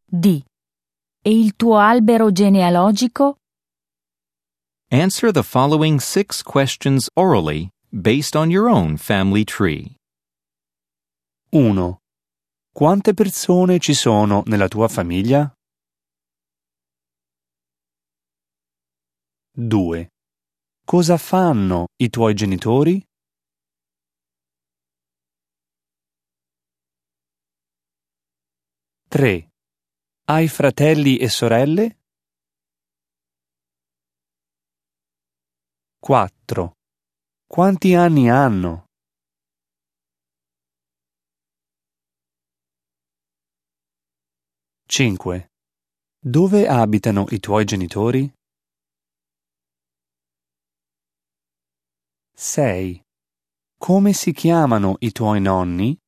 D. E il tuo albero genealogico? Answer the following 6 questions orally based on your own family tree. 1. Quante persone ci sono nella tua famiglia? 2. Cosa fanno i tuoi genitori? 3. Hai fratelli e sorelle? 4. Quanti anni hanno? 5. Dove abitano i tuoi genitori? 6. Come si chiamano i tuoi nonni?